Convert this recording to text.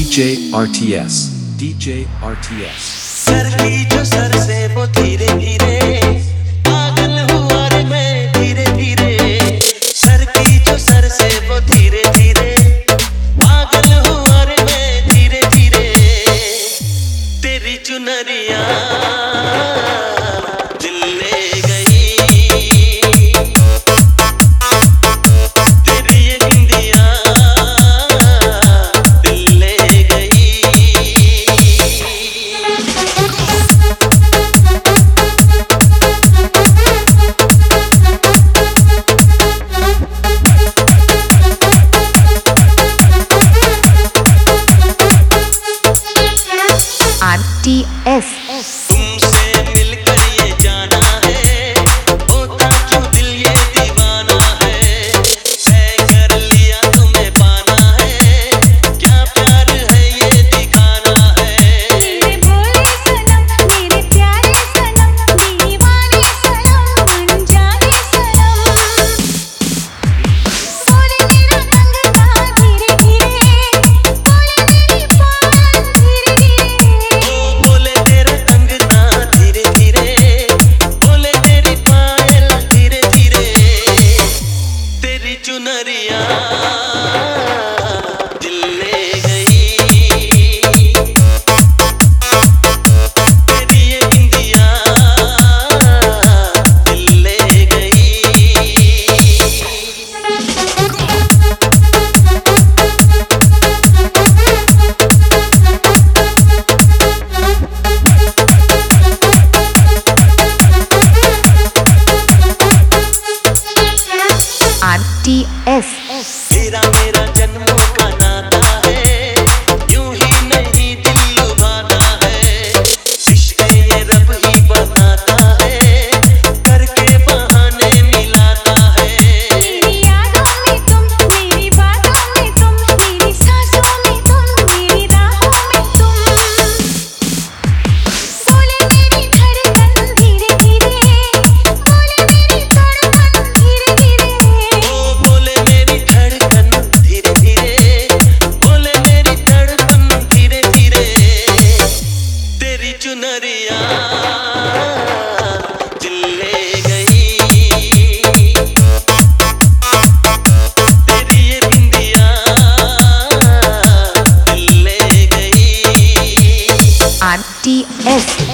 DJ RTS, DJ RTS. सर की जो सर से वो धीरे धीरे पागल हुआ रे मैं धीरे धीरे। सर की जो सर से वो धीरे धीरे पागल हुआ रे मैं धीरे धीरे। तेरी चुनरिया दिल ले गई, तेरी ये बिंदिया दिल ले गई। RTS तुमसे मिलकर ये जाना है, होता क्यों दिल ये दीवाना है। तय कर लिया तुम्हें पाना है, क्या प्यार है ये दिखाना है। मेरे भोले सनम मेरे प्यारे सनम दीवाने सनम अनजाने सनम। बोले मेरा अंगूठा धीरे धीरे, बोले मेरी बात धीरे धीरे। ओ बोले तेरा अंगना धीरे धीरे, बोले तेरी पायल धीरे धीरे। तेरी चुनरिया दिल ले गई, तेरी ये बिंदिया दिल ले गई। RTS तेरा मेरा जन्मों का नाता है, यूं ही नहीं दिल लुभाता है। इश्क ये रब ही बताता है, करके बहाने मिलाता है। मेरी यादों में तुम, मेरी बातों में तुम, मेरी सांसों में तुम, मेरी राहों में तुम। बोले मेरी धड़कन धीरे धीरे, बोले मेरी धड़कन धीरे धीरे। ओ बोले मेरी धड़कन धीरे धीरे, बोले मेरी धड़कन धीरे धीरे। तेरी चुनरिया दिल ले गई, तेरी ये बिंदिया दिल ले गई। RTS